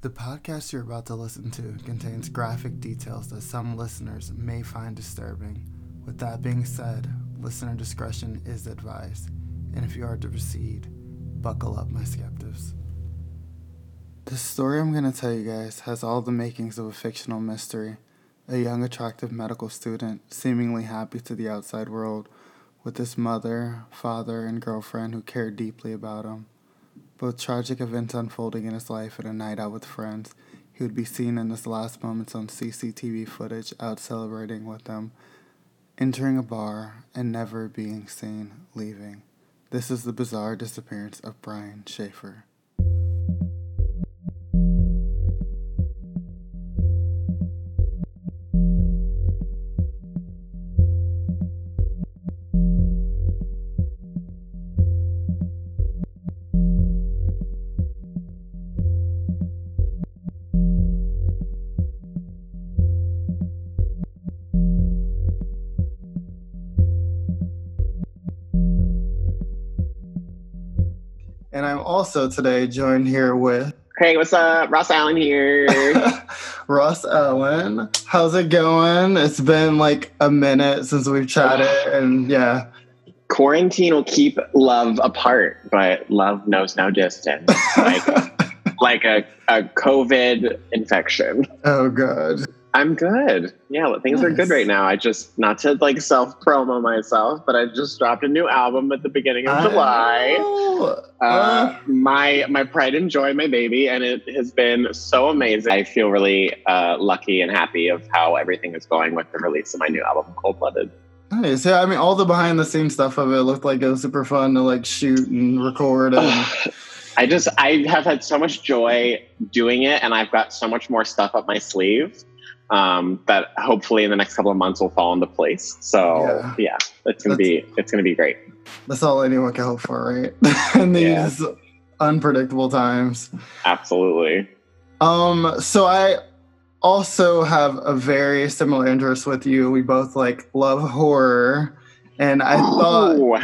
The podcast you're about to listen to contains graphic details that some listeners may find disturbing. With that being said, listener discretion is advised, and if you are to proceed, buckle up, my skeptics. The story I'm going to tell you guys has all the makings of a fictional mystery. A young, attractive medical student, seemingly happy to the outside world, with his mother, father, and girlfriend who cared deeply about him. Both tragic events unfolding in his life at a night out with friends, he would be seen in his last moments on CCTV footage out celebrating with them, entering a bar, and never being seen leaving. This is the bizarre disappearance of Brian Schaefer. And I'm also today joined here with... Hey, what's up? Ross Allen here. Ross Allen. How's it going? It's been like a minute since we've chatted, and yeah. Quarantine will keep love apart, but love knows no distance. Like a COVID infection. Oh, God. I'm good. Yeah, things are good right now. I just, not to like self-promo myself, but I just dropped a new album at the beginning of July. My pride and joy, my baby, and it has been so amazing. I feel really lucky and happy of how everything is going with the release of my new album, Cold Blooded. Nice. Yeah, I mean, all the behind-the-scenes stuff of it looked like it was super fun to like shoot and record. And... I have had so much joy doing it, and I've got so much more stuff up my sleeve. That hopefully in the next couple of months will fall into place. So yeah it's gonna be great. That's all anyone can hope for, right? In these unpredictable times. Absolutely. So I also have a very similar interest with you. We both like love horror, and I thought,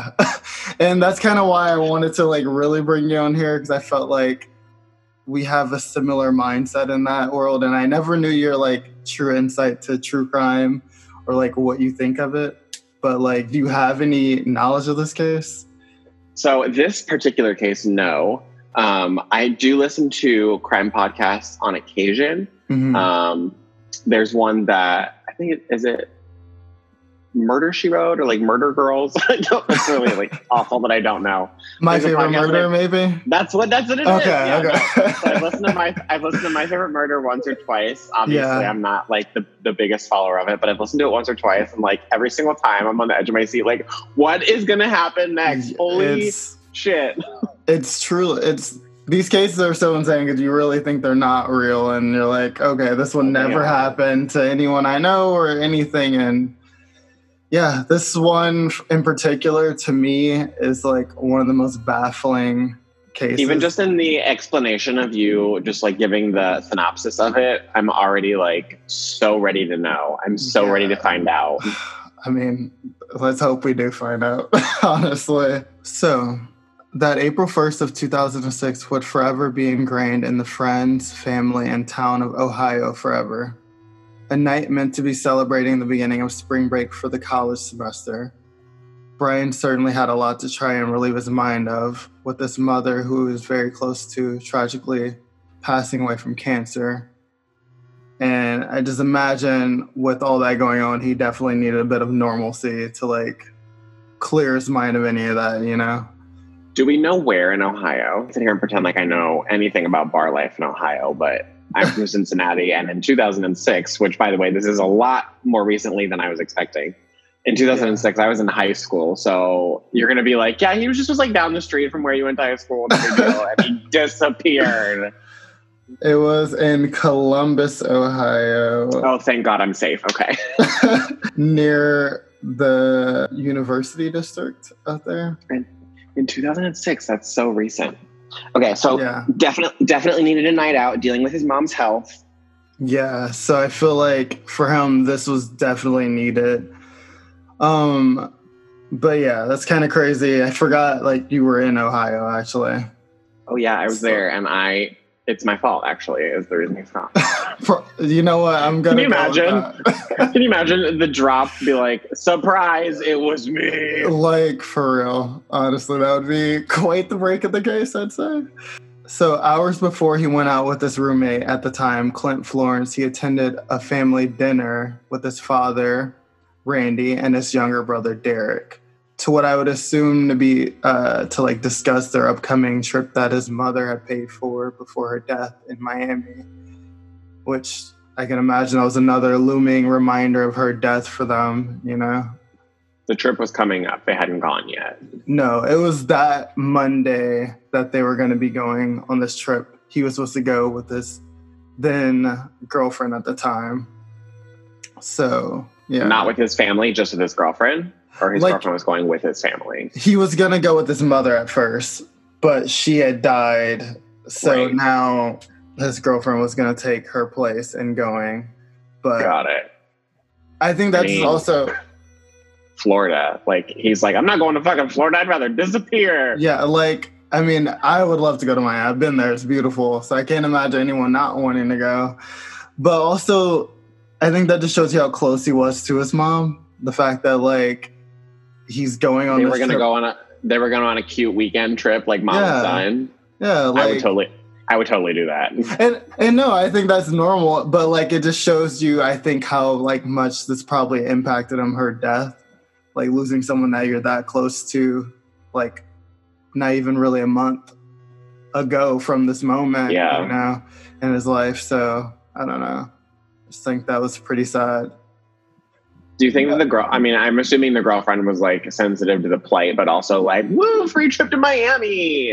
and that's kind of why I wanted to like really bring you on here, because I felt like we have a similar mindset in that world, and I never knew your like true insight to true crime or like what you think of it. But like, do you have any knowledge of this case? So this particular case, no. I do listen to crime podcasts on occasion. Mm-hmm. There's one that I think is it Murder, She Wrote, or like Murder Girls. It's really like awful that I don't know. My Favorite Murder, maybe. That's what it is. Okay. No. So I've listened to My Favorite Murder once or twice. Obviously, I'm not like the biggest follower of it, but I've listened to it once or twice, and like every single time, I'm on the edge of my seat. Like, what is gonna happen next? Holy shit! It's true. These cases are so insane because you really think they're not real, and you're like, okay, this will never happen to anyone I know or anything, and. Yeah, this one in particular to me is like one of the most baffling cases. Even just in the explanation of you just like giving the synopsis of it, I'm already like so ready to know. I'm so ready to find out. I mean, let's hope we do find out, honestly. So, that April 1st of 2006 would forever be ingrained in the friends, family, and town of Ohio forever. A night meant to be celebrating the beginning of spring break for the college semester. Brian certainly had a lot to try and relieve his mind of, with his mother, who he was very close to, tragically passing away from cancer. And I just imagine with all that going on, he definitely needed a bit of normalcy to like clear his mind of any of that, you know? Do we know where in Ohio? I sit here and pretend like I know anything about bar life in Ohio, but I'm from Cincinnati, and in 2006, which, by the way, this is a lot more recently than I was expecting. In 2006, I was in high school, so you're going to be like, yeah, he was just like down the street from where you went to high school, no big deal, and he disappeared. It was in Columbus, Ohio. Oh, thank God I'm safe. Okay. Near the University District out there. In 2006, that's so recent. Okay, so definitely needed a night out dealing with his mom's health. Yeah, so I feel like for him, this was definitely needed. But yeah, that's kind of crazy. I forgot like you were in Ohio, actually. Oh yeah, I was there, and It's my fault, actually, is the reason he's not. You know what? I'm gonna. Can you imagine? Can you imagine the drop? Be like, surprise! It was me. Like, for real. Honestly, that would be quite the break of the case, I'd say. So hours before he went out with his roommate at the time, Clint Florence, he attended a family dinner with his father, Randy, and his younger brother, Derek, to what I would assume to be to like discuss their upcoming trip that his mother had paid for before her death in Miami, which I can imagine that was another looming reminder of her death for them, you know? The trip was coming up. They hadn't gone yet. No, it was that Monday that they were going to be going on this trip. He was supposed to go with his then girlfriend at the time. So, yeah. Not with his family, just with his girlfriend? Or his girlfriend was going with his family? He was going to go with his mother at first, but she had died. So now his girlfriend was going to take her place in going. But got it. I think that's also... Florida. Like, he's like, I'm not going to fucking Florida. I'd rather disappear. Yeah, like, I mean, I would love to go to Miami. I've been there. It's beautiful. So I can't imagine anyone not wanting to go. But also, I think that just shows you how close he was to his mom. The fact that, like, he's going on this trip. They were going on a cute weekend trip, like mom and son. Yeah, like... I would totally do that. And no, I think that's normal. But, like, it just shows you, I think, how, like, much this probably impacted him, her death. Like, losing someone that you're that close to, like, not even really a month ago from this moment, you know, in his life. So, I don't know. I just think that was pretty sad. Do you think that I'm assuming the girlfriend was, like, sensitive to the plight, but also, like, woo, free trip to Miami?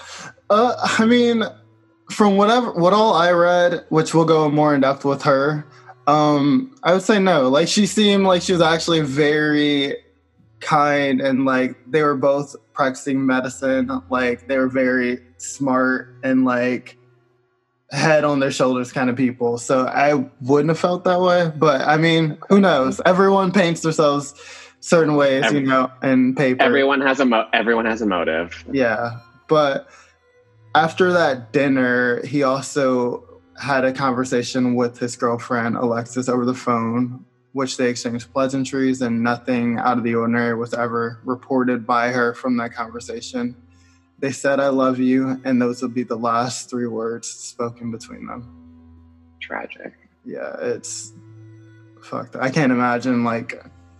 I mean, from what all I read, which we'll go more in depth with her, I would say no. Like, she seemed like she was actually very kind, and like they were both practicing medicine. Like, they were very smart and like head on their shoulders kind of people. So I wouldn't have felt that way. But I mean, who knows? Everyone paints themselves certain ways, you know, in paper. Everyone has a motive. Yeah. But after that dinner, he also had a conversation with his girlfriend, Alexis, over the phone, which they exchanged pleasantries, and nothing out of the ordinary was ever reported by her from that conversation. They said, "I love you," and those would be the last 3 words spoken between them. Tragic. Yeah, it's fucked. I can't imagine, like...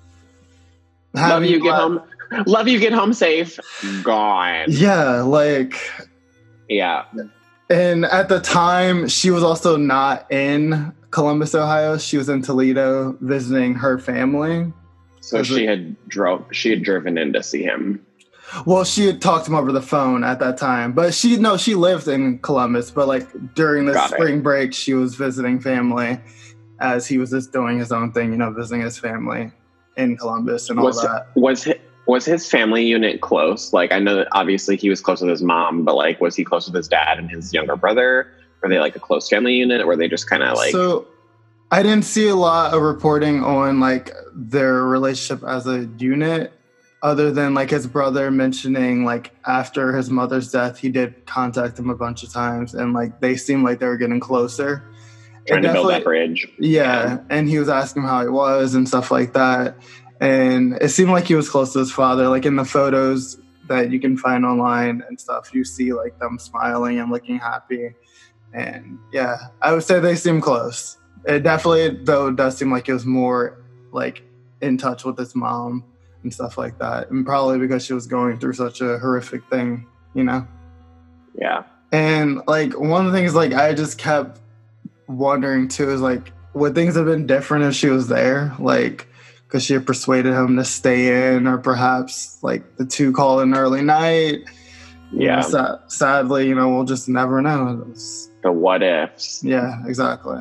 Love you, get home safe. Gone. Yeah, like... Yeah. And at the time, she was also not in Columbus, Ohio. She was in Toledo visiting her family. So she had driven in to see him. Well, she had talked to him over the phone at that time. But she lived in Columbus. But like during the spring break, she was visiting family as he was just doing his own thing, you know, visiting his family in Columbus and all that. Was his family unit close? Like, I know that obviously he was close with his mom, but like, was he close with his dad and his younger brother? Were they like a close family unit, or were they just kind of like... So I didn't see a lot of reporting on like their relationship as a unit, other than like his brother mentioning like after his mother's death, he did contact him a bunch of times, and like they seemed like they were getting closer. Trying to build that bridge. Yeah, and he was asking how he was and stuff like that. And it seemed like he was close to his father. Like in the photos that you can find online and stuff, you see like them smiling and looking happy. And yeah, I would say they seem close. It definitely, though, does seem like it was more like in touch with his mom and stuff like that. And probably because she was going through such a horrific thing, you know? Yeah. And like one of the things like I just kept wondering too is like, would things have been different if she was there? Like, because she had persuaded him to stay in, or perhaps like the 2 called an early night. Yeah. You know, sadly, you know, we'll just never know. The what ifs. Yeah, exactly.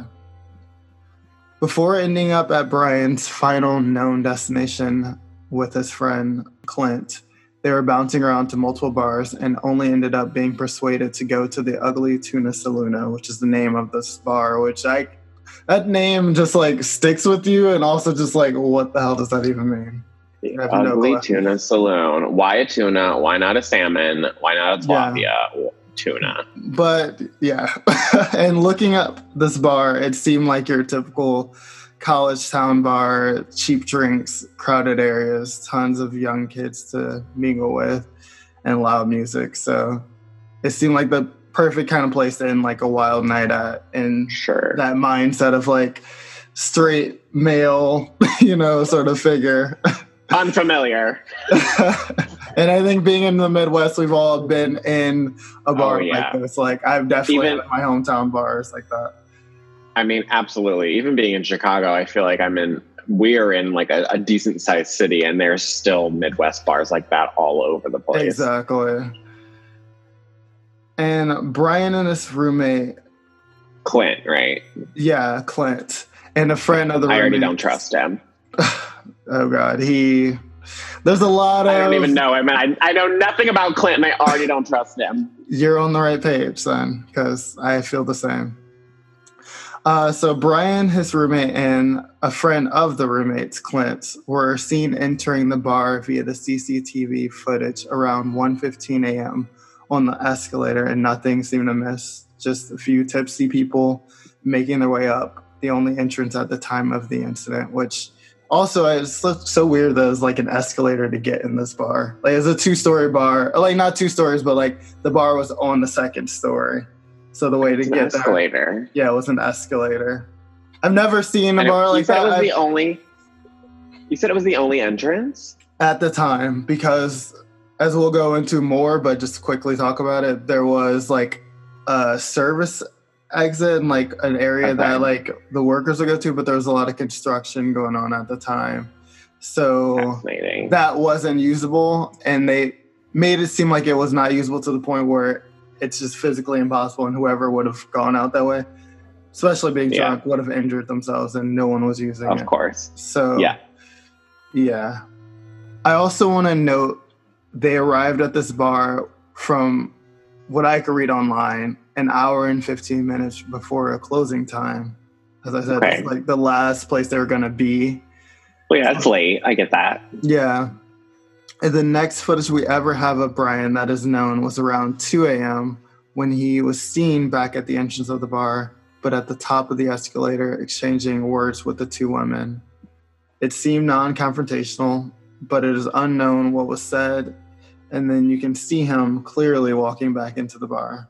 Before ending up at Brian's final known destination with his friend Clint, they were bouncing around to multiple bars and only ended up being persuaded to go to the Ugly Tuna Saloon, which is the name of this bar, which that name just like sticks with you, and also just like, what the hell does that even mean? The Ugly Tuna Saloon. Why a tuna? Why not a salmon? Why not a tilapia? tuna. But yeah, and looking up this bar, it seemed like your typical college town bar, cheap drinks, crowded areas, tons of young kids to mingle with, and loud music. So it seemed like the perfect kind of place to end like a wild night at, and Sure. that mindset of like straight male, sort of figure. Unfamiliar. And I think being in the Midwest, we've all been in a bar like this. Like I've definitely had my hometown bars like that. I mean, absolutely. Even being in Chicago, I feel like we're in like a decent sized city, and there's still Midwest bars like that all over the place. Exactly. And Brian and his roommate, Clint, right? Yeah, Clint. And a friend of the roommate. I already don't trust him. Oh God, there's a lot of... I don't even know him, and I know nothing about Clint, and I already don't trust him. You're on the right page then, because I feel the same. So Brian, his roommate, and a friend of the roommates, Clint, were seen entering the bar via the CCTV footage around 1:15 a.m. on the escalator, and nothing seemed to miss. Just a few tipsy people making their way up, the only entrance at the time of the incident, which also it's so weird that it's like an escalator to get in this bar. Like it's a 2-story bar, like not 2 stories, but like the bar was on the 2nd story. So the way to get escalator. There, it was an escalator. I've never seen a bar like that. You said it was the only entrance? At the time, because as we'll go into more, but just quickly talk about it, there was like a service exit and like an area that like the workers would go to, but there was a lot of construction going on at the time. So that wasn't usable, and they made it seem like it was not usable to the point where it's just physically impossible, and whoever would have gone out that way, especially being drunk, would have injured themselves, and no one was using it. Of course. So, yeah. I also want to note they arrived at this bar from what I could read online, an hour and 15 minutes before a closing time. As I said, it's like the last place they were going to be. Well, yeah, it's late. I get that. Yeah. And the next footage we ever have of Brian that is known was around 2 a.m. when he was seen back at the entrance of the bar, but at the top of the escalator exchanging words with the 2 women. It seemed non-confrontational, but it is unknown what was said, and then you can see him clearly walking back into the bar.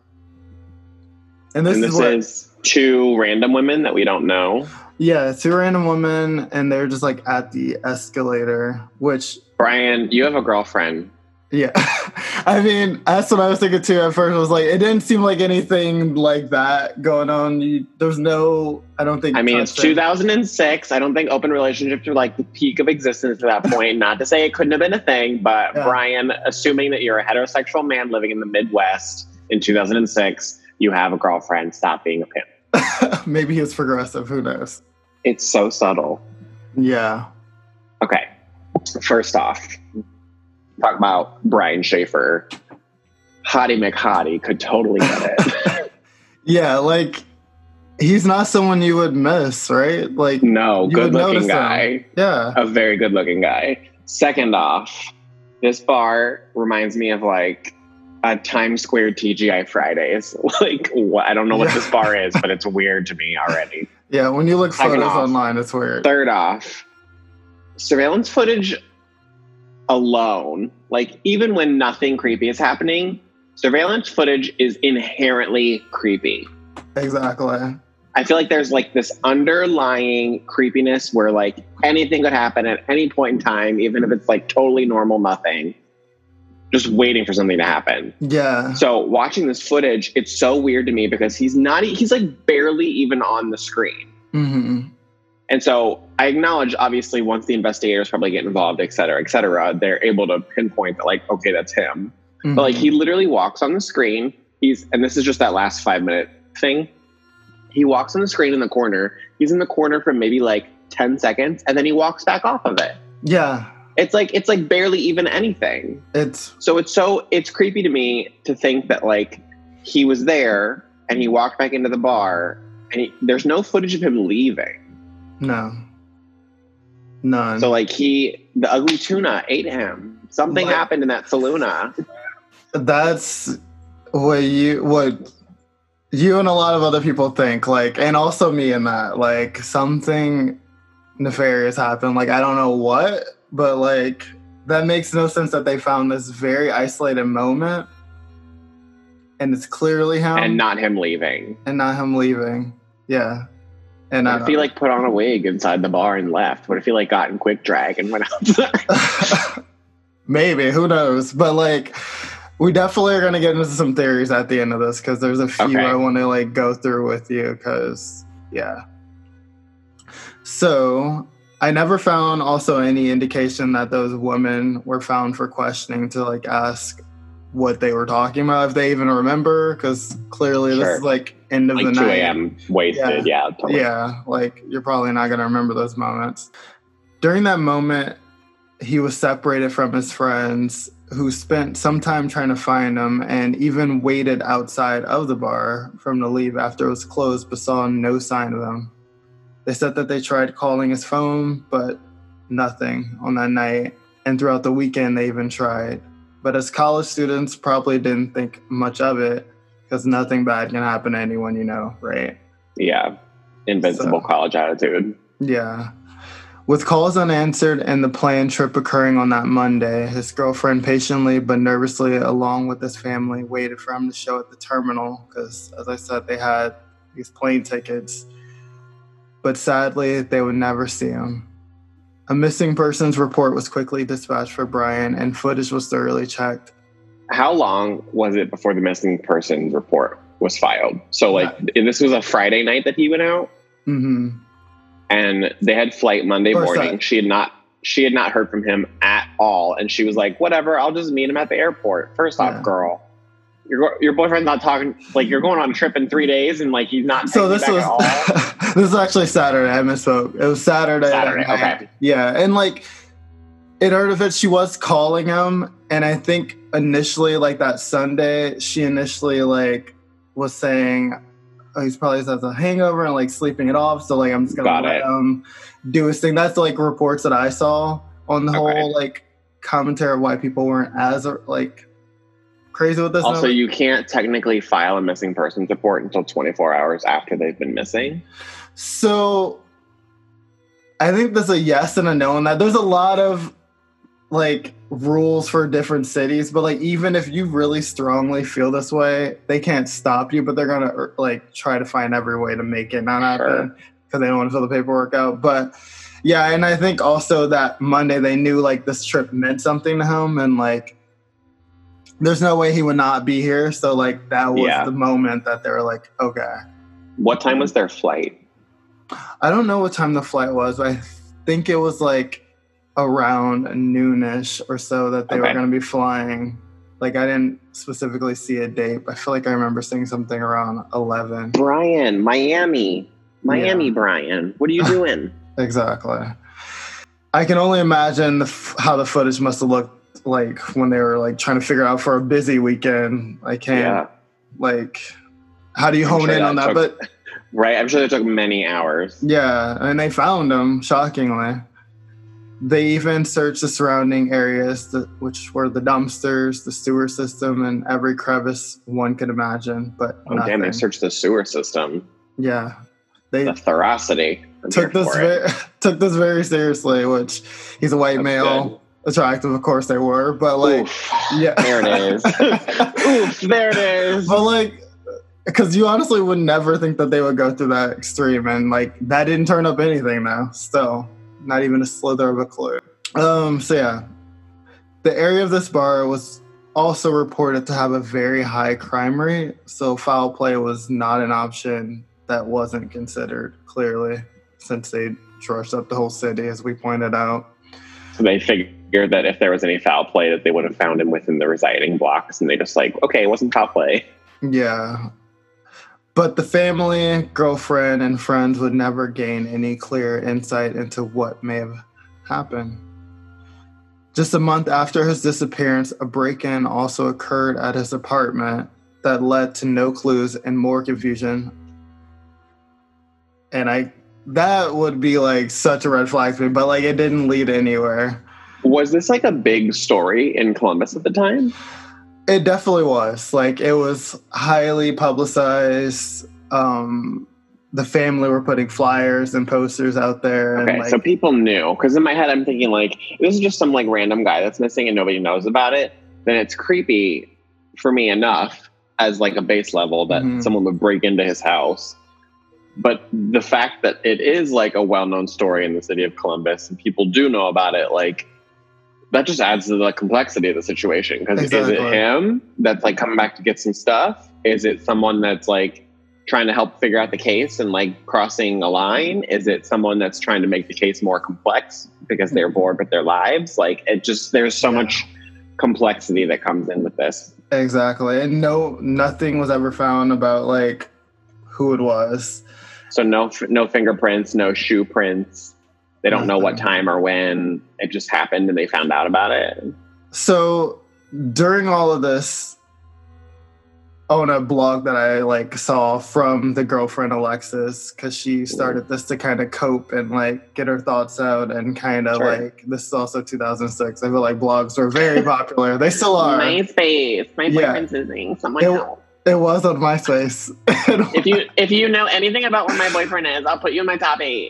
And this is 2 random women that we don't know? Yeah, 2 random women, and they're just like at the escalator, which... Brian, you have a girlfriend. Yeah. I mean, that's what I was thinking too at first. I was like, it didn't seem like anything like that going on. There's no, I don't think... I mean, it's 2006. I don't think open relationships are like the peak of existence at that point. Not to say it couldn't have been a thing, but Brian, assuming that you're a heterosexual man living in the Midwest in 2006, you have a girlfriend. Stop being a pimp. Maybe he was progressive. Who knows? It's so subtle. Yeah. Okay. First off, talk about Brian Schaefer. Hottie McHottie could totally get it. Yeah, like he's not someone you would miss, right? Like no, good looking guy. Him. Yeah. A very good looking guy. Second off, this bar reminds me of like a Times Square TGI Fridays. Like I don't know what this bar is, but it's weird to me already. Yeah, when you look photos online, it's weird. Third off, surveillance footage alone, like even when nothing creepy is happening, surveillance footage is inherently creepy. Exactly. I feel like there's like this underlying creepiness where like anything could happen at any point in time, even if it's like totally normal, nothing, just waiting for something to happen. Yeah. So watching this footage, it's so weird to me because he's like barely even on the screen. Mm-hmm. And so I acknowledge, obviously, once the investigators probably get involved, et cetera, they're able to pinpoint that, like, okay, that's him. Mm-hmm. But, like, he literally walks on the screen. And this is just that last 5-minute thing. He walks on the screen in the corner. He's in the corner for maybe, like, 10 seconds, and then he walks back off of it. Yeah. It's like barely even anything. It's creepy to me to think that, like, he was there, and he walked back into the bar, and there's no footage of him leaving. No. None. So like the ugly tuna ate him. Something happened in that saloona. That's what you and a lot of other people think, like, and also me in that, like, something nefarious happened. Like, I don't know what, but like, that makes no sense that they found this very isolated moment and it's clearly him. And not him leaving. Yeah. And what if he like put on a wig inside the bar and left? What if he like got in quick drag and went outside? Maybe, who knows? But like, we definitely are going to get into some theories at the end of this because there's a few I want to like go through with you because, yeah. So I never found also any indication that those women were found for questioning to like ask what they were talking about, if they even remember, because clearly this is like end of like the 2 night. 2 a.m. wasted, yeah. Totally. Yeah, like you're probably not going to remember those moments. During that moment, he was separated from his friends who spent some time trying to find him and even waited outside of the bar for him to leave after it was closed, but saw no sign of him. They said that they tried calling his phone, but nothing on that night. And throughout the weekend, they even tried. But as college students, probably didn't think much of it because nothing bad can happen to anyone you know, right? Yeah. Invincible college attitude. Yeah. With calls unanswered and the planned trip occurring on that Monday, his girlfriend patiently but nervously, along with his family, waited for him to show at the terminal because, as I said, they had these plane tickets. But sadly, they would never see him. A missing persons report was quickly dispatched for Brian, and footage was thoroughly checked. How long was it before the missing persons report was filed? So, like, this was a Friday night that he went out? Mm-hmm. And they had flight Monday morning. She had not heard from him at all. And she was like, whatever, I'll just meet him at the airport. First off, girl, your boyfriend's not talking, like, you're going on a trip in 3 days and like he's not so this was at all. This was actually Saturday. I misspoke. It was Saturday. Okay. Yeah. And like, in order of it, she was calling him. And I think initially, like that Sunday, she initially like was saying, oh, he's probably has a hangover and like sleeping it off. So like, I'm just gonna let him do his thing. That's like reports that I saw on the whole like commentary of why people weren't as like crazy with this. Also, you can't technically file a missing persons report until 24 hours after they've been missing. So I think there's a yes and a no on that. There's a lot of like rules for different cities, but like even if you really strongly feel this way, they can't stop you, but they're gonna like try to find every way to make it not happen because they don't want to fill the paperwork out. But yeah, and I think also that Monday they knew like this trip meant something to him, and like there's no way he would not be here. So like that was the moment that they were like, okay. What time was their flight? I don't know what time the flight was, but I think it was like around noonish or so that they were going to be flying. Like I didn't specifically see a date, but I feel like I remember seeing something around 11. Brian, Miami, Brian, what are you doing? Exactly. I can only imagine how the footage must have looked like when they were like trying to figure out for a busy weekend. I can't like, how do you hone in on that? But right, I'm sure it took many hours. Yeah, and they found him, shockingly. They even searched the surrounding areas, which were the dumpsters, the sewer system, and every crevice one could imagine, but nothing. Damn, they searched the sewer system. Yeah. The ferocity. Took this very seriously, which he's a white male. Good. Attractive, of course they were, but like, there it is. Oof, there it is. But like, because you honestly would never think that they would go through that extreme, and like that didn't turn up anything though. Still, not even a slither of a clue. So yeah, the area of this bar was also reported to have a very high crime rate, so foul play was not an option that wasn't considered, clearly, since they trashed up the whole city, as we pointed out. So they figured that if there was any foul play, that they would have found him within the residing blocks, and they just like, okay, it wasn't foul play. Yeah. But the family, girlfriend, and friends would never gain any clear insight into what may have happened. Just a month after his disappearance, a break-in also occurred at his apartment that led to no clues and more confusion. And that would be like such a red flag to me, but like it didn't lead anywhere. Was this like a big story in Columbus at the time? It definitely was. Like, it was highly publicized. The family were putting flyers and posters out there. Okay, And like, so people knew. Because in my head, I'm thinking, like, this is just some, like, random guy that's missing and nobody knows about it. Then it's creepy for me enough as, like, a base level that someone would break into his house. But the fact that it is, like, a well-known story in the city of Columbus and people do know about it, like, that just adds to the complexity of the situation. Because is it him that's, like, coming back to get some stuff? Is it someone that's, like, trying to help figure out the case and, like, crossing a line? Is it someone that's trying to make the case more complex because they're bored with their lives? Like, it just, there's so much complexity that comes in with this. Exactly. And nothing was ever found about, like, who it was. So no fingerprints, no shoe prints. They don't know what time or when it just happened and they found out about it. So during all of this, on a blog that I, like, saw from the girlfriend Alexis, because she started this to kind of cope and, like, get her thoughts out and kind of like, this is also 2006. I feel like blogs were very popular. They still are. MySpace. My boyfriend's missing. Someone help. It was on MySpace. If you know anything about where my boyfriend is, I'll put you in my top 8.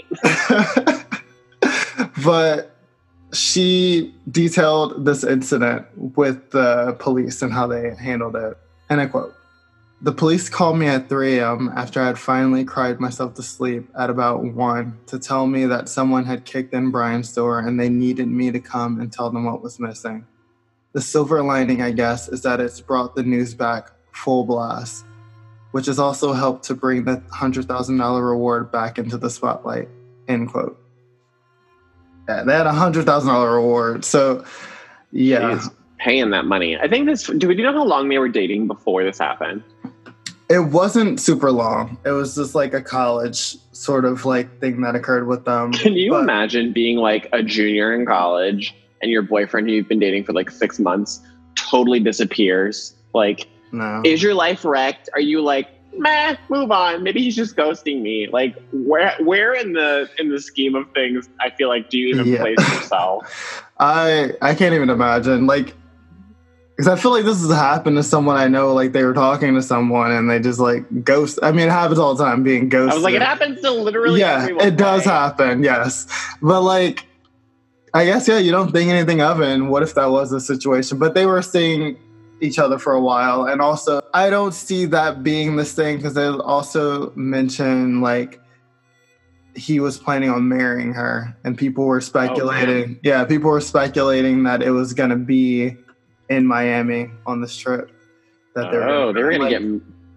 But she detailed this incident with the police and how they handled it. And I quote, "The police called me at 3 a.m. after I had finally cried myself to sleep at about 1 to tell me that someone had kicked in Brian's door and they needed me to come and tell them what was missing. The silver lining, I guess, is that it's brought the news back full blast, which has also helped to bring the $100,000 reward back into the spotlight," end quote. Yeah, they had a $100,000 reward. So, yeah. He's paying that money. I think do we know how long they were dating before this happened? It wasn't super long. It was just like a college sort of, like, thing that occurred with them. Can you imagine being, like, a junior in college and your boyfriend who you've been dating for, like, 6 months totally disappears? Like, no. Is your life wrecked? Are you like, meh, move on? Maybe he's just ghosting me. Like, where in the scheme of things, I feel like, do you even place yourself? I can't even imagine. Like, because I feel like this has happened to someone I know. Like, they were talking to someone and they just, like, ghost. I mean, it happens all the time, being ghosted. I was like, it happens to literally everyone. It does happen, yes. But, like, I guess, you don't think anything of it. And what if that was the situation? But they were seeing each other for a while. And also, I don't see that being this thing, because they also mentioned, like, he was planning on marrying her. And people were speculating. People were speculating that it was going to be in Miami on this trip that they were gonna get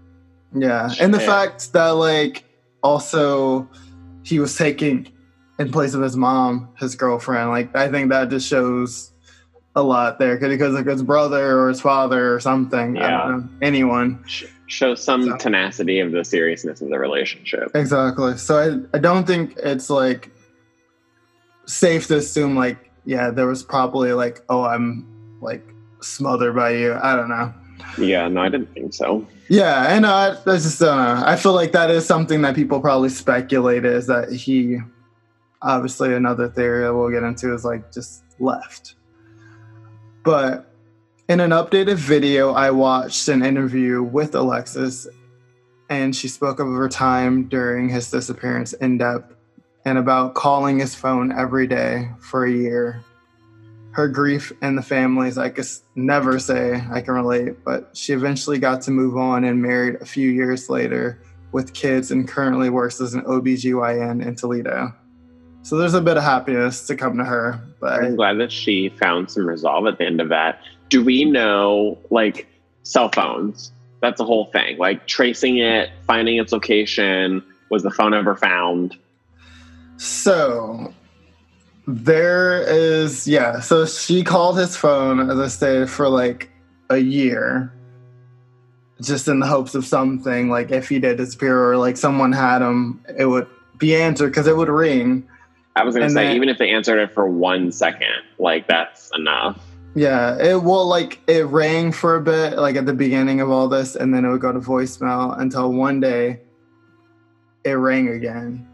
and the fact that, like, also he was taking in place of his mom, his girlfriend, like, I think that just shows a lot there, because of his brother or his father or something. I don't know, anyone shows some tenacity of the seriousness of the relationship. Exactly. So I don't think it's, like, safe to assume, like, there was probably, like, I'm, like, smothered by you. I don't know. Yeah, no, I didn't think so. Yeah, and I just don't know. I feel like that is something that people probably speculated, is that he, obviously another theory that we'll get into, is, like, just left. But in an updated video, I watched an interview with Alexis, and she spoke of her time during his disappearance in depth and about calling his phone every day for a year. Her grief and the families, I could never say I can relate, but she eventually got to move on and married a few years later with kids and currently works as an OBGYN in Toledo. So there's a bit of happiness to come to her. But I'm glad that she found some resolve at the end of that. Do we know, like, cell phones? That's a whole thing. Like, tracing it, finding its location. Was the phone ever found? So there is, so she called his phone, as I stated, for, like, a year, just in the hopes of something, like, if he did disappear or, like, someone had him, it would be answered, because it would ring. I was going to say, even if they answered it for 1 second, like, that's enough. Yeah, it rang for a bit, like, at the beginning of all this, and then it would go to voicemail until one day it rang again.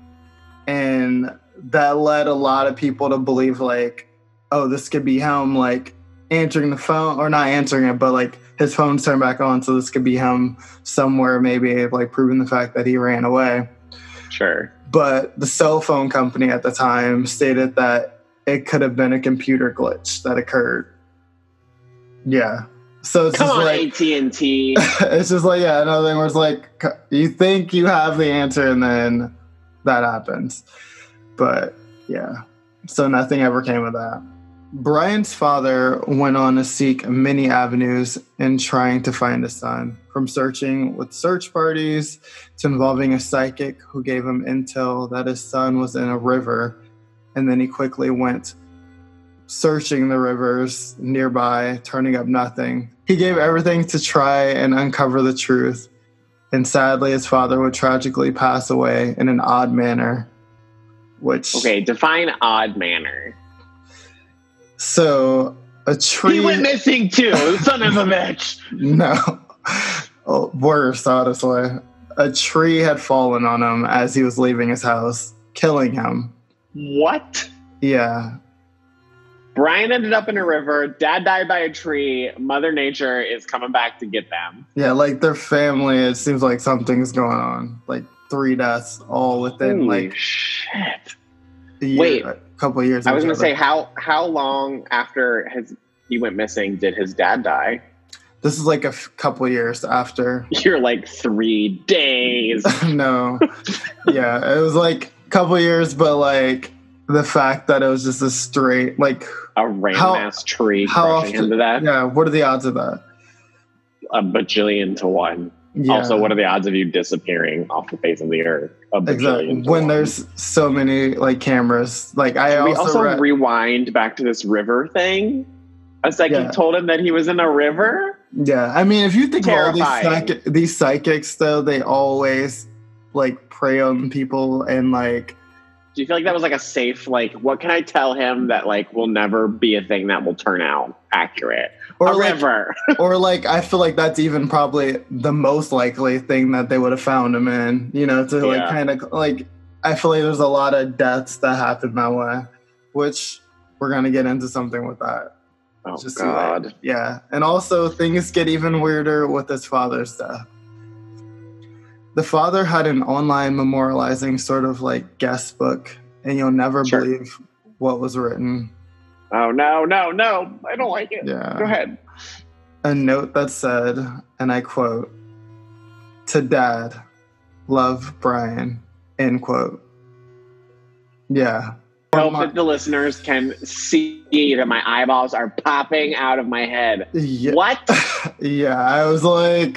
And that led a lot of people to believe, like, oh, this could be him, like, answering the phone, or not answering it, but like his phone's turned back on, so this could be him somewhere, maybe like proving the fact that he ran away. Sure. But the cell phone company at the time stated that it could have been a computer glitch that occurred. Yeah. So it's Come just on, like AT&T. it's just like, yeah, another thing where it's like you think you have the answer and then that happens. But yeah. So nothing ever came of that. Brian's father went on to seek many avenues in trying to find his son, from searching with search parties to involving a psychic who gave him intel that his son was in a river, and then he quickly went searching the rivers nearby, turning up nothing. He gave everything to try and uncover the truth, and sadly his father would tragically pass away in an odd manner. Which Okay, define odd manner. So a tree. He went missing too, son of a bitch. No. Oh, worse, honestly. A tree had fallen on him as he was leaving his house, killing him. What? Yeah. Brian ended up in a river. Dad died by a tree. Mother Nature is coming back to get them. Yeah, like their family, it seems like something's going on. Like 3 deaths all within Holy like shit. a year, Wait. a couple of years. I was going to say, how long after he went missing did his dad die? This is like a couple of years after. You're like 3 days. No. Yeah, it was like a couple of years, but like the fact that it was just a straight, like a random ass tree crushing him to death. Yeah, what are the odds of that? A bajillion to 1. Yeah. Also, what are the odds of you disappearing off the face of the earth? Exactly. When there's so many like cameras, like we also rewind back to this river thing. A psychic told him that he was in a river. Yeah, I mean, if you think of all these psychics, though, they always like prey on people and like. Do you feel like that was like a safe, like, what can I tell him that like will never be a thing that will turn out accurate? Or a river. Or like, I feel like that's even probably the most likely thing that they would have found him in, you know, to like kind of like, I feel like there's a lot of deaths that happen that way, which we're going to get into something with that. Oh, God. Like, yeah. And also things get even weirder with his father's death. The father had an online memorializing sort of like guest book, and you'll never believe what was written. Oh, no. I don't like it. Yeah. Go ahead. A note that said, and I quote, "To Dad, love, Brian," end quote. Yeah. I hope that the listeners can see that my eyeballs are popping out of my head. Yeah. What? Yeah, I was like,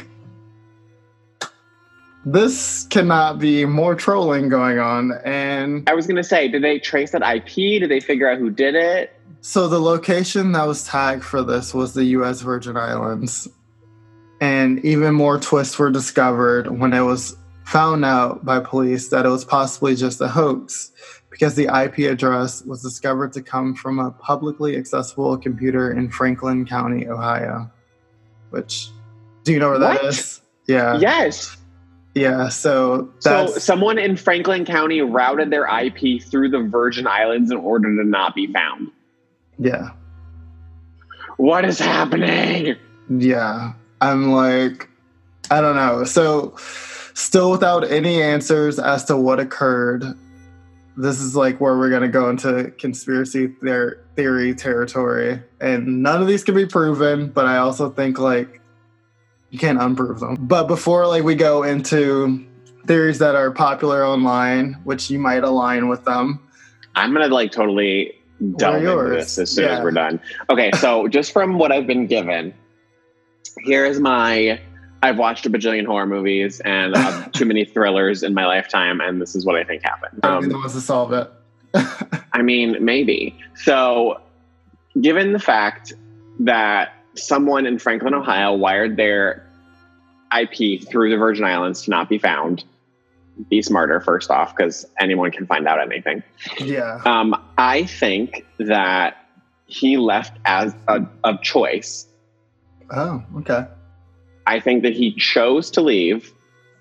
this cannot be more trolling going on. And I was going to say, did they trace that IP? Did they figure out who did it? So the location that was tagged for this was the U.S. Virgin Islands. And even more twists were discovered when it was found out by police that it was possibly just a hoax, because the IP address was discovered to come from a publicly accessible computer in Franklin County, Ohio. Which, do you know where that is? Yeah. Yes. Yeah, so someone in Franklin County routed their IP through the Virgin Islands in order to not be found. Yeah. What is happening? Yeah. I'm like, I don't know. So still without any answers as to what occurred. This is like where we're going to go into conspiracy theory territory. And none of these can be proven, but I also think like you can't unprove them. But before like we go into theories that are popular online, which you might align with them. I'm going to like totally delve into this as soon as we're done. Okay, so just from what I've been given, here's I've watched a bajillion horror movies and too many thrillers in my lifetime, and this is what I think happened. Maybe the ones to solve it. I mean, maybe. So, given the fact that someone in Franklin, Ohio wired their IP through the Virgin Islands to not be found, be smarter, first off, because anyone can find out anything. Yeah. I think that he left as a choice. Oh, okay. I think that he chose to leave.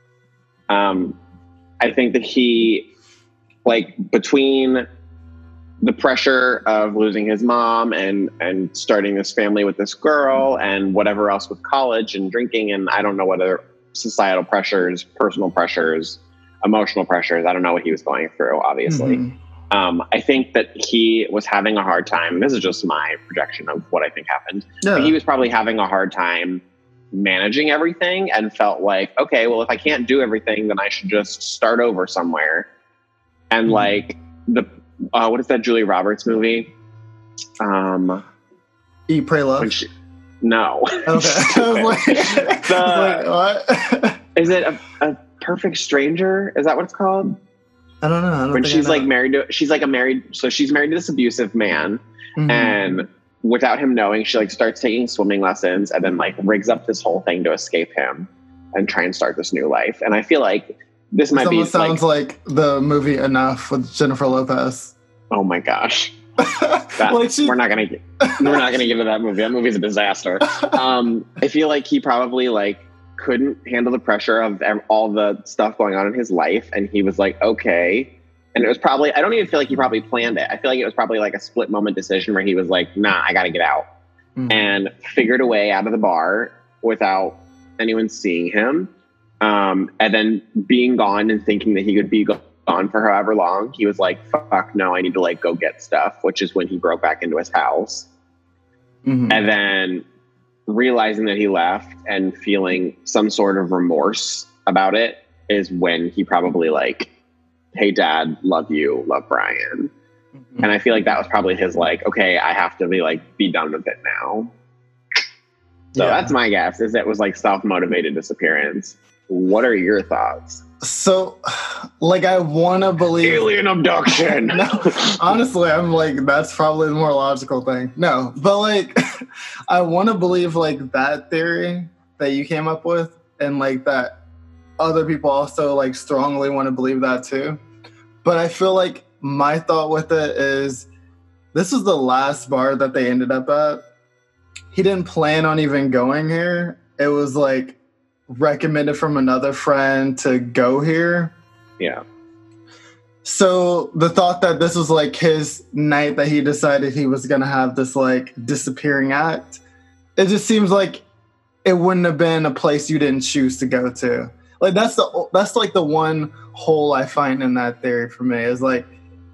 I think that he, like, between the pressure of losing his mom and starting this family with this girl and whatever else with college and drinking and I don't know what other societal pressures, personal pressures, emotional pressures. I don't know what he was going through, obviously. Mm-hmm. I think that he was having a hard time. This is just my projection of what I think happened. Yeah. He was probably having a hard time managing everything and felt like, okay, well, if I can't do everything, then I should just start over somewhere. And like what is that Julia Roberts movie? Eat, Pray, Love. No. Okay. What? Is it a Perfect Stranger? Is that what it's called? I don't know. When she's like married to, she's married to this abusive man, and without him knowing, she like starts taking swimming lessons and then like rigs up this whole thing to escape him and try and start this new life. And I feel like this might be sounds like the movie Enough with Jennifer Lopez. Oh my gosh. We're not gonna get into that movie. That movie's a disaster. I feel like he probably like couldn't handle the pressure of all the stuff going on in his life, and he was like, okay. And it was probably, I don't even feel like he probably planned it. I feel like it was probably like a split moment decision where he was like, nah, I gotta get out, and figured a way out of the bar without anyone seeing him. And then being gone and thinking that he could be gone for however long, he was like, fuck no, I need to like go get stuff, which is when he broke back into his house. And then realizing that he left and feeling some sort of remorse about it is when he probably like, hey dad, love you, love Brian. And I feel like that was probably his like, okay, I have to be done with it now. So that's my guess, is it was like self-motivated disappearance. What are your thoughts? So, like, I want to believe... Alien abduction! No, honestly, I'm like, that's probably the more logical thing. No, but, like, I want to believe, like, that theory that you came up with, and, like, that other people also, like, strongly want to believe that, too. But I feel like my thought with it is, this was the last bar that they ended up at. He didn't plan on even going here. It was, like, recommended from another friend to go here. Yeah. So the thought that this was like his night that he decided he was going to have this like disappearing act, it just seems like it wouldn't have been a place you didn't choose to go to. Like that's like the one hole I find in that theory for me is like,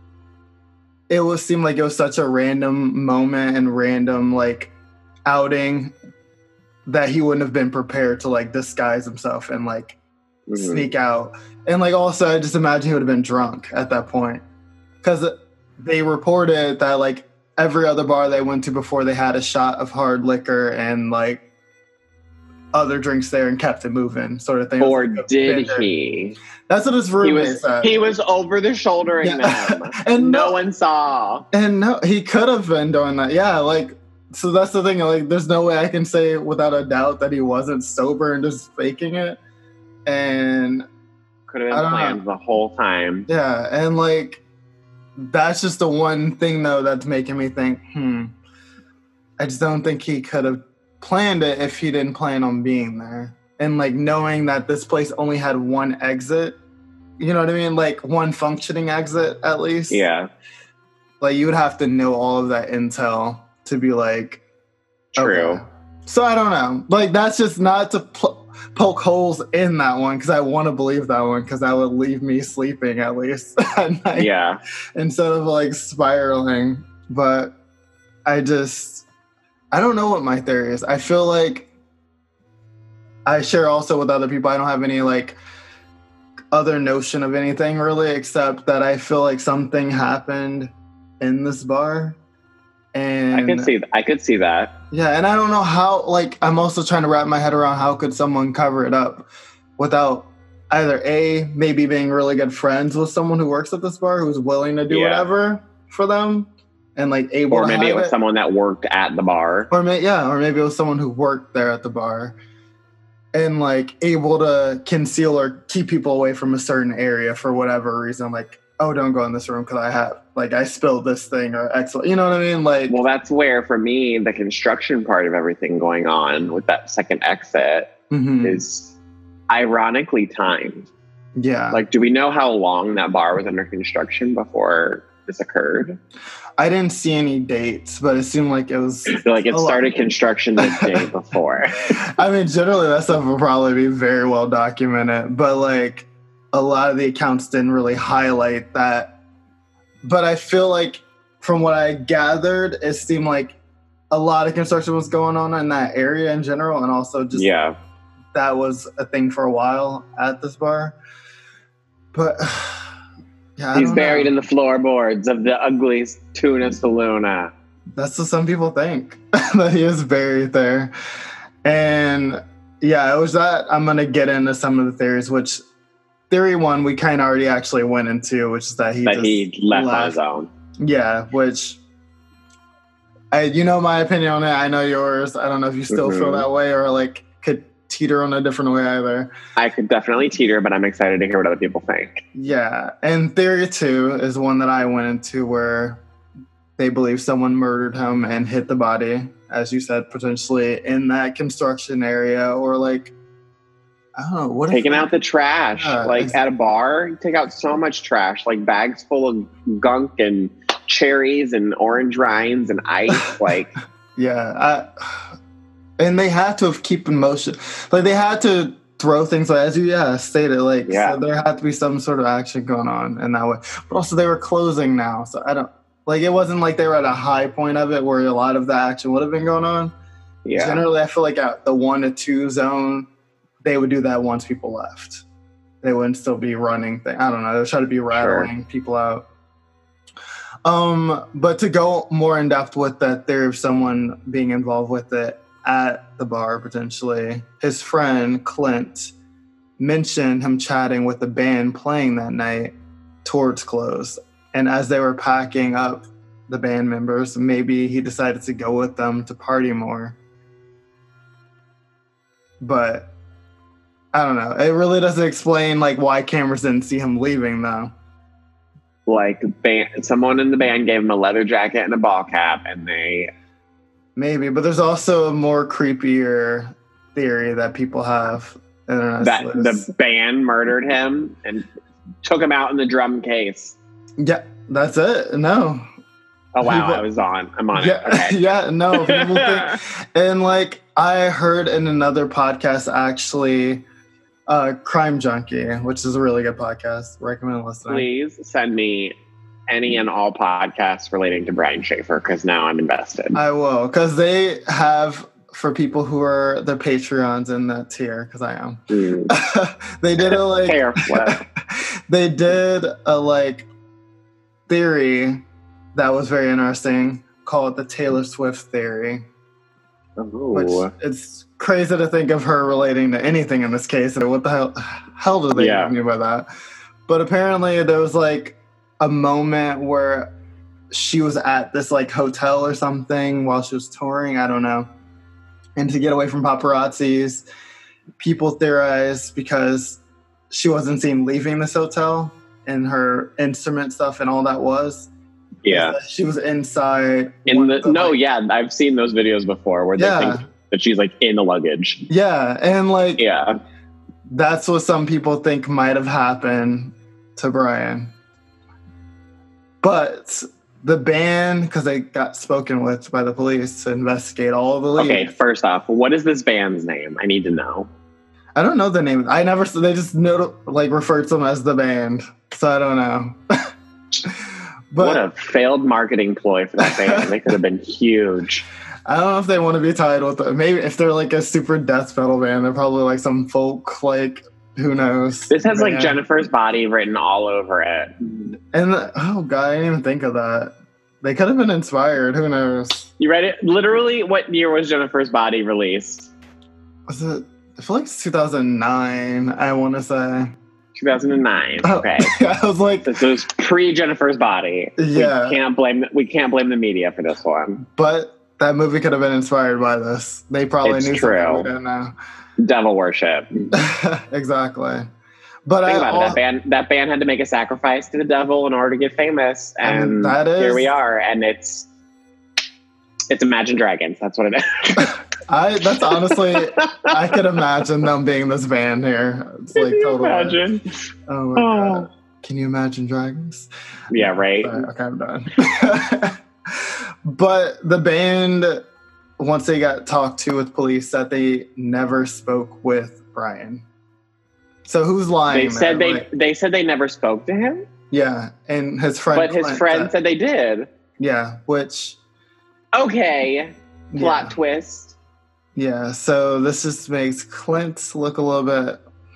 it would seem like it was such a random moment and random like outing that he wouldn't have been prepared to like disguise himself and like sneak out. And like also I just imagine he would have been drunk at that point, because they reported that like every other bar they went to before they had a shot of hard liquor and like other drinks there and kept it moving sort of thing. Or like did he? That's what his roommate said. He was over the shouldering them. And no one saw. And no, he could have been doing that. Yeah, like, so that's the thing, like, there's no way I can say without a doubt that he wasn't sober and just faking it. And could have been planned the whole time. Yeah, and, like, that's just the one thing, though, that's making me think, I just don't think he could have planned it if he didn't plan on being there. And, like, knowing that this place only had one exit, you know what I mean? Like, one functioning exit, at least. Yeah. Like, you would have to know all of that intel to be like, true. Okay. So I don't know. Like, that's just not to poke holes in that one, because I want to believe that one, because that would leave me sleeping at least at night. Yeah. Instead of like spiraling. But I don't know what my theory is. I feel like I share also with other people. I don't have any like other notion of anything really, except that I feel like something happened in this bar. And I could see that. Yeah, and I don't know how, like, I'm also trying to wrap my head around how could someone cover it up without either A, maybe being really good friends with someone who works at this bar who's willing to do whatever for them and like able to, or maybe it was someone that worked at the bar, or maybe it was someone who worked there at the bar and like able to conceal or keep people away from a certain area for whatever reason, like, oh, don't go in this room because I spilled this thing or X, you know what I mean? Like, well, that's where, for me, the construction part of everything going on with that second exit is ironically timed. Yeah. Like, do we know how long that bar was under construction before this occurred? I didn't see any dates, but it seemed like it was... I feel like it started construction the day before. I mean, generally that stuff will probably be very well documented, but like a lot of the accounts didn't really highlight that. But I feel like from what I gathered, it seemed like a lot of construction was going on in that area in general, and also just that was a thing for a while at this bar. But yeah, he's buried in the floorboards of the ugly Tuna Saloona. That's what some people think, that he is buried there. And yeah, it was that. I'm going to get into some of the theories, which theory one, we kind of already actually went into, which is that he left on his own. Yeah, which, you know my opinion on it. I know yours. I don't know if you still feel that way or like could teeter on a different way either. I could definitely teeter, but I'm excited to hear what other people think. Yeah, and theory two is one that I went into where they believe someone murdered him and hid the body, as you said, potentially in that construction area, or like, I don't know, what taking out the trash, at a bar, you take out so much trash, like bags full of gunk and cherries and orange rinds and ice, like. And they had to have keep in motion, like they had to throw things, like, as you stated, like so there had to be some sort of action going on in that way. But also they were closing now, so I don't like, it wasn't like they were at a high point of it where a lot of the action would have been going on. Yeah. Generally, I feel like at the 1 to 2 zone, they would do that once people left. They wouldn't still be running things. I don't know. They would try to be rattling people out. But to go more in depth with that theory of someone being involved with it at the bar, potentially, his friend Clint mentioned him chatting with the band playing that night towards close. And as they were packing up the band members, maybe he decided to go with them to party more. But I don't know. It really doesn't explain like why cameras didn't see him leaving, though. Like someone in the band gave him a leather jacket and a ball cap, and they... Maybe, but there's also a more creepier theory that people have. That the band murdered him and took him out in the drum case. Yeah, that's it. No. Oh, wow. I'm on it. Okay. Yeah, no. People think, and like I heard in another podcast, actually, Crime Junkie, which is a really good podcast. Recommend listening. Please send me any and all podcasts relating to Brian Schaefer, because now I'm invested. I will, because they have, for people who are the Patreons in that tier, because I am. They did a like they did a like theory that was very interesting. Call it the Taylor Swift theory. Which it's crazy to think of her relating to anything in this case. And what the hell do they mean by that? But apparently there was like a moment where she was at this like hotel or something while she was touring. I don't know. And to get away from paparazzis, people theorize because she wasn't seen leaving this hotel and her instrument stuff and all that was. Yeah. She was inside. I've seen those videos before where they think that she's like in the luggage. Yeah. And like, that's what some people think might have happened to Brian. But the band, because they got spoken with by the police to investigate all of the leads. Okay, first off, what is this band's name? I need to know. I don't know the name. They just referred to them as the band. So I don't know. But what a failed marketing ploy for that band. They could have been huge. I don't know if they want to be tied with it. Maybe if they're like a super death metal band, they're probably like some folk, like, who knows. This has like Jennifer's Body written all over it. And oh god, I didn't even think of that. They could have been inspired. Who knows? You read it? Literally, what year was Jennifer's Body released? Was it? I feel like it's 2009. I want to say 2009. Okay. I was like, this was pre Jennifer's Body. Yeah. We can't blame the media for this one. But that movie could have been inspired by this. They probably knew something we didn't know. Devil worship. Exactly. But think about it. That band had to make a sacrifice to the devil in order to get famous, and here we are. And it's Imagine Dragons. That's what it is. That's honestly, I could imagine them being this band here. It's like totally. Imagine. Oh my god. Can you imagine dragons? Yeah, right. Sorry, okay, I'm done. But the band, once they got talked to with police, said they never spoke with Brian. So who's lying? They said they never spoke to him. Yeah, and his friend. But his friend said they did. Yeah, which. Okay, plot twist. Yeah, so this just makes Clint look a little bit.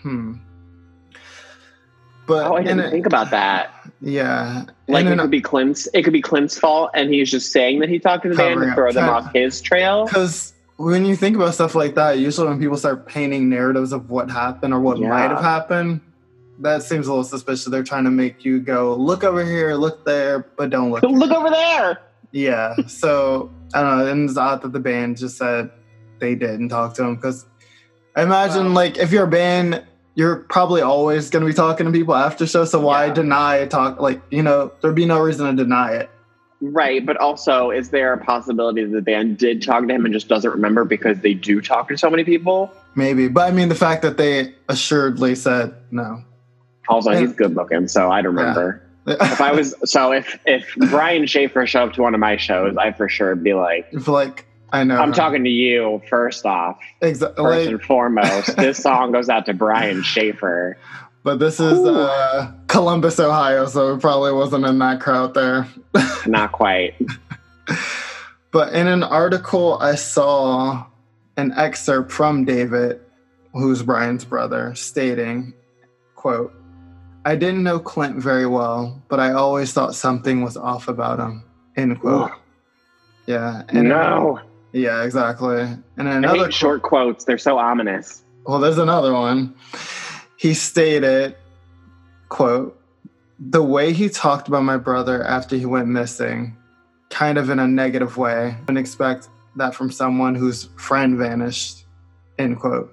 But I didn't think about that. Yeah, like it could be Clint's. It could be Clint's fault, and he's just saying that he talked to the band to throw them off his trail. Because when you think about stuff like that, usually when people start painting narratives of what happened or what might have happened, that seems a little suspicious. They're trying to make you go, look over here, look there, but don't look. Look over there. Yeah. So I don't know. And it's odd that the band just said they didn't talk to him, because I imagine like if you're a band, you're probably always going to be talking to people after show. So why deny talk? Like, you know, there'd be no reason to deny it. Right. But also, is there a possibility that the band did talk to him and just doesn't remember because they do talk to so many people? Maybe. But I mean, the fact that they assuredly said no. Also, he's good looking, so I'd remember. Yeah. if Brian Schaefer showed up to one of my shows, I for sure would be like, I know. I'm talking to you, first off. Exactly. First and foremost, this song goes out to Brian Schaefer. But this is Columbus, Ohio, so it probably wasn't in that crowd there. Not quite. But in an article, I saw an excerpt from David, who's Brian's brother, stating, quote, "I didn't know Clint very well, but I always thought something was off about him," end quote. Yeah. Yeah, exactly. And another I hate short quotes. They're so ominous. Well, there's another one. He stated, quote, "The way he talked about my brother after he went missing, kind of in a negative way. I wouldn't expect that from someone whose friend vanished," end quote.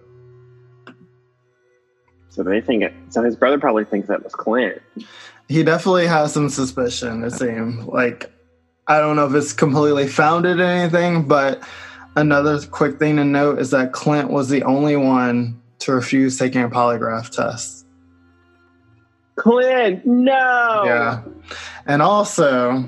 So his brother probably thinks that was Clint. He definitely has some suspicion, it seems. Like, I don't know if it's completely founded in anything, but another quick thing to note is that Clint was the only one to refuse taking a polygraph test. Clint, no! Yeah. And also,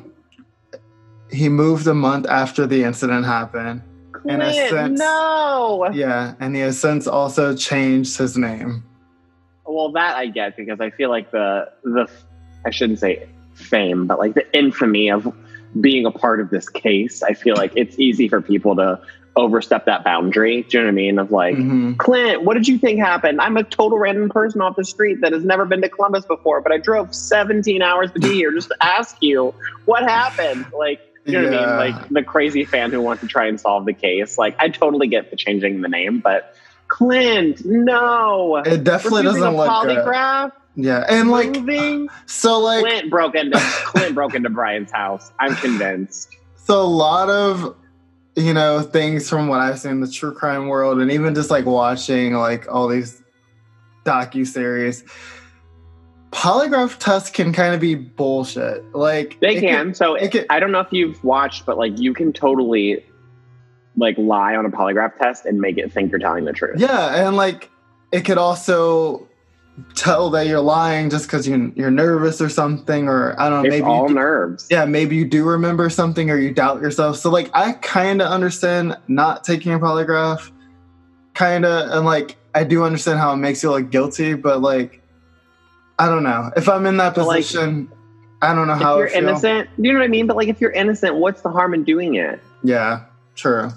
he moved a month after the incident happened. Clint, no! Yeah, and he has since also changed his name. Well, that I get, because I feel like the I shouldn't say fame, but like the infamy of being a part of this case, I feel like it's easy for people to overstep that boundary. Do you know what I mean? Of like, Clint, what did you think happened? I'm a total random person off the street that has never been to Columbus before, but I drove 17 hours to be here just to ask you what happened. Like, you know what I mean? Like the crazy fan who wants to try and solve the case. Like, I totally get the changing the name, but Clint, no. It definitely doesn't look polygraph. Good. Yeah, and moving. Clint broke into Brian's house. I'm convinced. So a lot of, you know, things from what I've seen in the true crime world, and even just like watching like all these docuseries, polygraph tests can kind of be bullshit. Like they can. I don't know if you've watched, but like you can totally like lie on a polygraph test and make it think you're telling the truth. Yeah, and like it could also tell that you're lying just because you're nervous or something, or I don't know. It's maybe all nerves. Yeah, maybe you do remember something or you doubt yourself. So like I kind of understand not taking a polygraph, kind of, and like I do understand how it makes you look guilty, but like I don't know if I'm in that position. Like, I don't know how. If you're innocent, you know what I mean? But like if you're innocent, what's the harm in doing it? Yeah, true.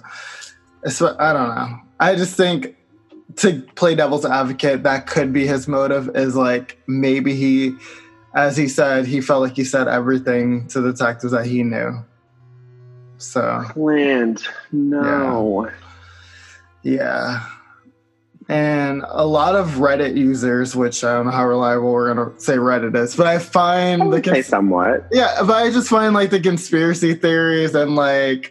I don't know. I just think, to play devil's advocate, that could be his motive, is like maybe he, as he said, he felt like he said everything to the detectives that he knew. So Clint, no. Yeah. And a lot of Reddit users, which I don't know how reliable we're going to say Reddit is, but I find say somewhat. Yeah, but I just find like the conspiracy theories and like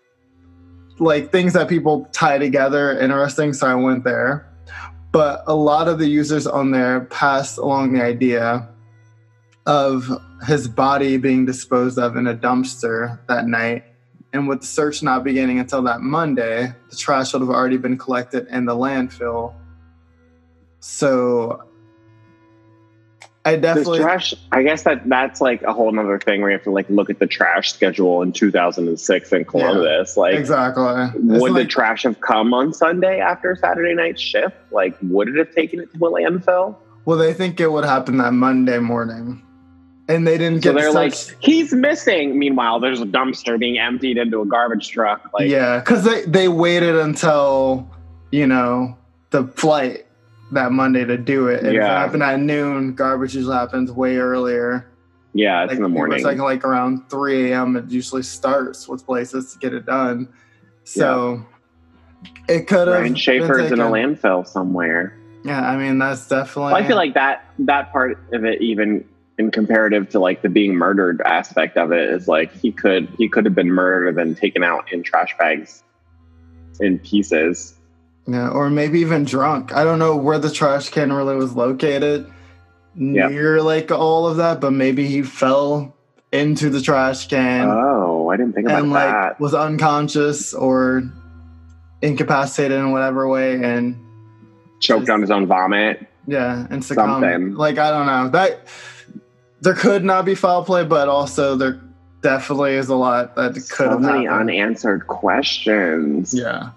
things that people tie together interesting, so I went there. But a lot of the users on there passed along the idea of his body being disposed of in a dumpster that night, and with the search not beginning until that Monday, the trash would have already been collected in the landfill. So I This definitely, trash, I guess that's like a whole nother thing where you have to like look at the trash schedule in 2006 in Columbus. Like, exactly. would the trash have come on Sunday after Saturday night shift? Like, would it have taken it to a landfill? Well, they think it would happen that Monday morning. And they didn't So get they're like, such... he's missing. Meanwhile, there's a dumpster being emptied into a garbage truck. Like, Yeah, because they waited until, the flight that Monday to do it. And if it happened at noon, garbage usually happens way earlier. yeah, it's in the morning. It's like around 3 a.m. it usually starts with places to get it done. So it could have... Ryan Schaefer's in a landfill somewhere. Yeah, I mean, that's definitely... Well, I feel like that part of it, even in comparative to like the being murdered aspect of it, is like he could have been murdered and taken out in trash bags in pieces. Yeah, or maybe even drunk. I don't know where the trash can really was located near like all of that, but maybe he fell into the trash can. Oh, I didn't think about that. Was unconscious or incapacitated in whatever way and choked on his own vomit. Yeah, and succumbed. Something. Like, I don't know. That there could not be foul play, but also there definitely is a lot that could have happened. So many unanswered questions. Yeah.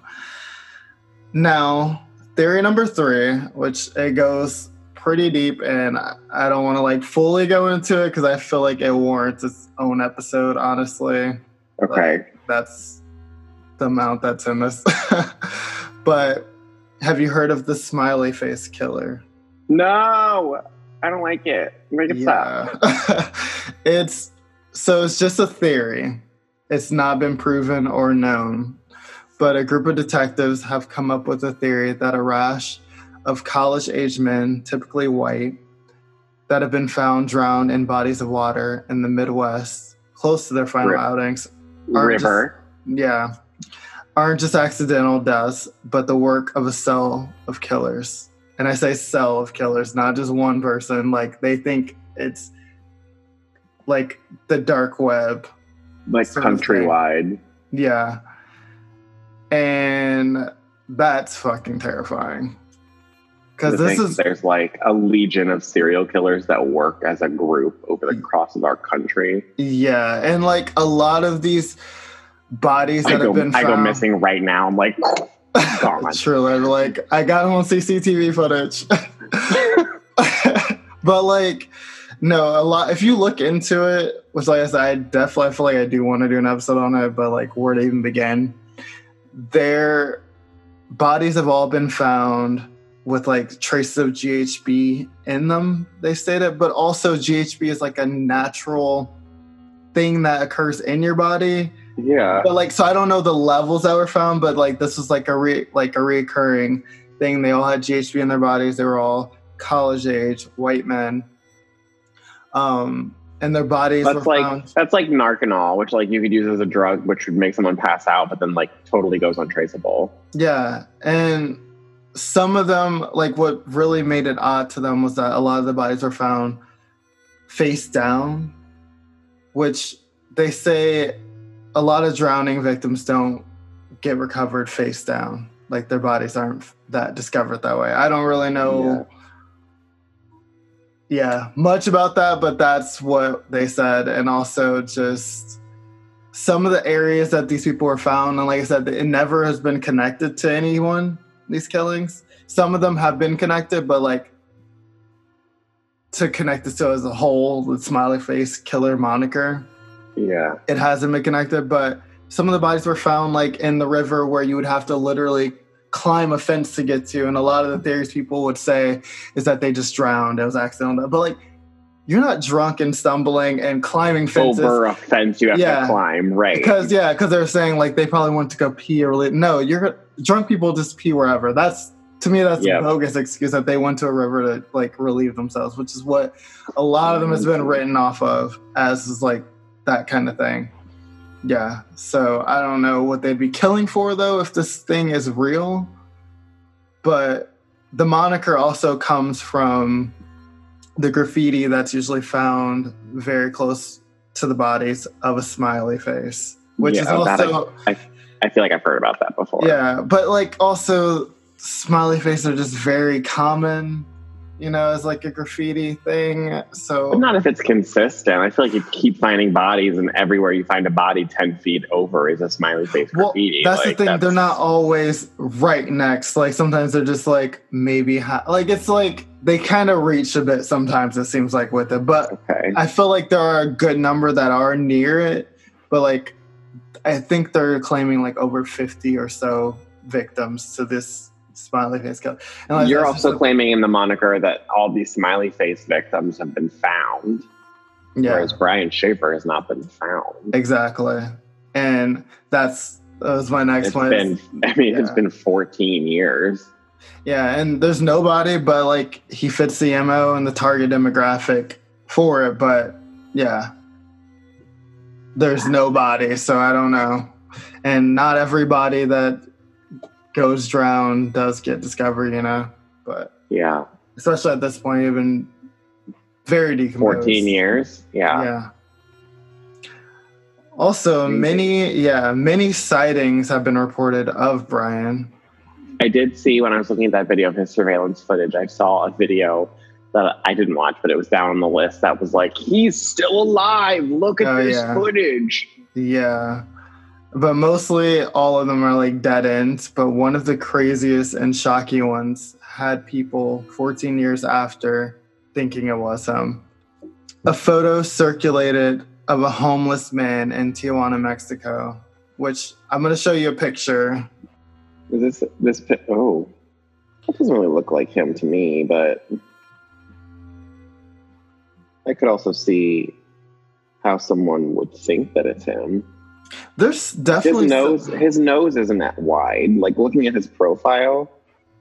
Now, theory number 3, which it goes pretty deep, and I don't want to like fully go into it because I feel like it warrants its own episode, honestly. Okay. Like, that's the amount that's in this. But have you heard of the smiley face killer? No, I don't like it. Make it stop. It's just a theory. It's not been proven or known. But a group of detectives have come up with a theory that a rash of college-aged men, typically white, that have been found drowned in bodies of water in the Midwest, close to their final outings, aren't just accidental deaths, but the work of a cell of killers. And I say cell of killers, not just one person. Like, they think it's like the dark web. Like countrywide. Yeah. And that's fucking terrifying. Because there's like a legion of serial killers that work as a group over the cross of our country. Yeah, and like a lot of these bodies that have been found, I go missing right now. I'm like, gone. Truly, like I got them on CCTV footage. But like, no, a lot. If you look into it, which like I said, I definitely feel like I do want to do an episode on it. But like, where to even begin? Their bodies have all been found with like traces of GHB in them, they stated, but also GHB is like a natural thing that occurs in your body. Yeah. But like, so I don't know the levels that were found, but like this was like a reoccurring thing. They all had GHB in their bodies. They were all college age white men. And their bodies were found. That's like Narcanol, which like you could use as a drug, which would make someone pass out, but then like totally goes untraceable. Yeah. And some of them, like what really made it odd to them was that a lot of the bodies were found face down, which they say a lot of drowning victims don't get recovered face down. Like their bodies aren't that discovered that way. I don't really know much about that, but that's what they said. And also just some of the areas that these people were found, and like I said, it never has been connected to anyone, these killings. Some of them have been connected, but like to connect it to as a whole, the smiley face killer moniker, it hasn't been connected. But some of the bodies were found like in the river where you would have to literally climb a fence to get to, and a lot of the theories people would say is that they just drowned. It was accidental, but like you're not drunk and stumbling and climbing fences over a fence you have to climb, right? Because they're saying like they probably went to go pee or no, you're drunk people just pee wherever. That's to me that's a bogus excuse that they went to a river to like relieve themselves, which is what a lot of them has been written off of as is like that kind of thing. Yeah, so I don't know what they'd be killing for, though, if this thing is real. But the moniker also comes from the graffiti that's usually found very close to the bodies of a smiley face, which is also... I feel like I've heard about that before. Yeah, but like also smiley faces are just very common as like a graffiti thing. So, but not if it's consistent. I feel like you keep finding bodies, and everywhere you find a body 10 feet over is a smiley face graffiti. That's the thing. They're not always right next. Like sometimes they're just like maybe like it's like they kind of reach a bit sometimes, it seems like, with it. But okay. I feel like there are a good number that are near it. But like I think they're claiming like over 50 or so victims to this smiley face kill. And like, you're also claiming in the moniker that all these smiley face victims have been found, whereas Brian Schaefer has not been found. Exactly, and that was my next one. It's been 14 years. Yeah, and there's nobody, but like he fits the MO and the target demographic for it. But yeah, there's nobody, so I don't know, and not everybody that goes drown does get discovered, but yeah, especially at this point, you've been very decomposed. 14 years. Yeah. Also, many sightings have been reported of Brian. I did see, when I was looking at that video of his surveillance footage, I saw a video that I didn't watch, but it was down on the list that was like, he's still alive, look at this footage. Yeah. But mostly all of them are like dead ends. But one of the craziest and shocking ones had people 14 years after thinking it was him. A photo circulated of a homeless man in Tijuana, Mexico, which I'm going to show you a picture. Is this oh, that doesn't really look like him to me, but I could also see how someone would think that it's him. There's definitely his nose isn't that wide. Like looking at his profile,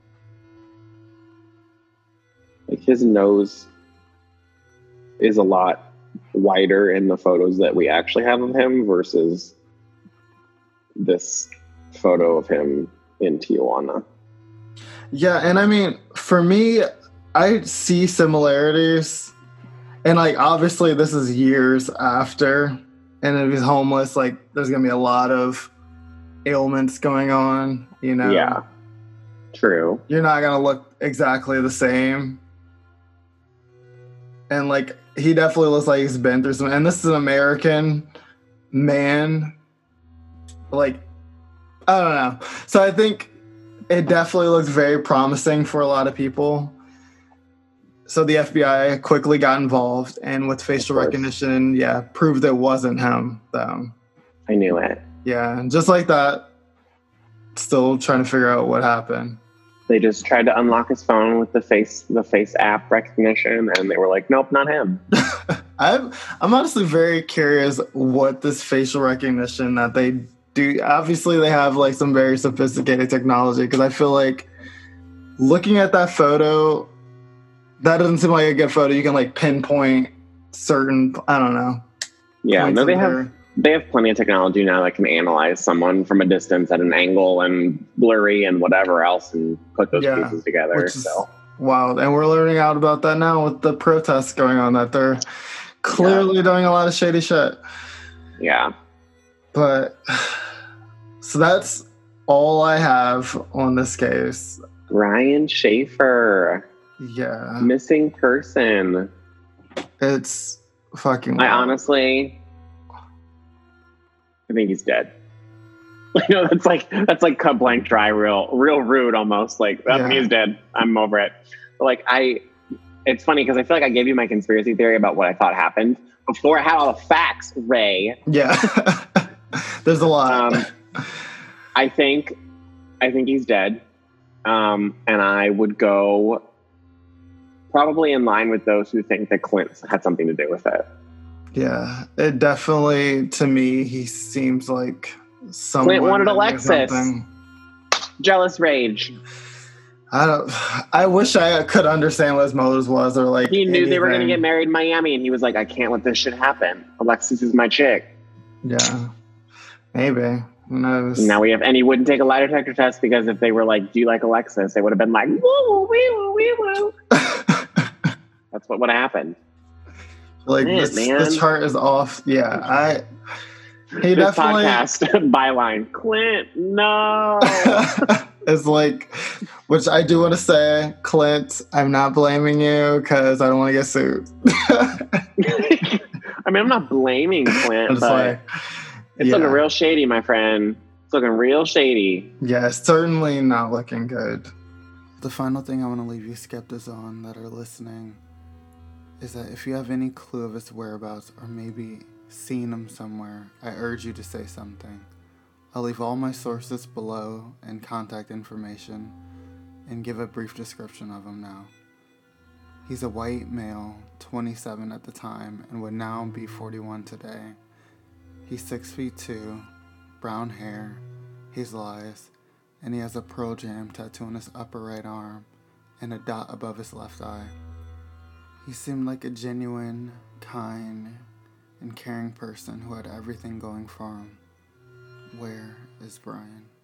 like his nose is a lot wider in the photos that we actually have of him versus this photo of him in Tijuana. Yeah, and I mean, for me, I see similarities, and like obviously this is years after. And if he's homeless, like there's gonna be a lot of ailments going on, Yeah, true. You're not gonna look exactly the same. And like he definitely looks like he's been through some. And this is an American man. Like I don't know. So I think it definitely looks very promising for a lot of people. So the FBI quickly got involved, and with facial recognition, proved it wasn't him, though. I knew it. Yeah, and just like that, still trying to figure out what happened. They just tried to unlock his phone with the face app recognition, and they were like, "Nope, not him." I'm honestly very curious what this facial recognition that they do. Obviously, they have like some very sophisticated technology, because I feel like looking at that photo, that doesn't seem like a good photo. You can like pinpoint certain, I don't know. Yeah, no, they have plenty of technology now that can analyze someone from a distance at an angle and blurry and whatever else and put those pieces together. So wild. And we're learning out about that now with the protests going on, that they're clearly doing a lot of shady shit. Yeah. But so that's all I have on this case. Brian Schaefer. Yeah. Missing person. It's fucking wild. I think he's dead. That's like cut blank dry, real rude almost. Like he's dead. I'm over it. But it's funny because I feel like I gave you my conspiracy theory about what I thought happened before I had all the facts, Ray. Yeah. There's a lot. I think he's dead. And I would go probably in line with those who think that Clint had something to do with it. Yeah, it definitely, to me, he seems like someone. Clint wanted Alexis. Jealous rage. I wish I could understand what his motives was, or like he knew they were going to get married in Miami, and he was like, I can't let this shit happen. Alexis is my chick. Yeah, maybe. Who knows? Now he wouldn't take a lie detector test, because if they were like, do you like Alexis? They would have been like, woo, wee, woo, wee, woo. That's what would have happened. Like, the chart is off. Yeah, he this definitely. Podcast byline: Clint, no. It's like, which I do want to say, Clint, I'm not blaming you because I don't want to get sued. I mean, I'm not blaming Clint, but it's looking real shady, my friend. It's looking real shady. Yeah, it's certainly not looking good. The final thing I want to leave you skeptics on that are listening is that if you have any clue of his whereabouts or maybe seen him somewhere, I urge you to say something. I'll leave all my sources below and contact information and give a brief description of him now. He's a white male, 27 at the time, and would now be 41 today. He's 6'2", brown hair, hazel eyes, and he has a Pearl Jam tattoo on his upper right arm and a dot above his left eye. He seemed like a genuine, kind, and caring person who had everything going for him. Where is Brian?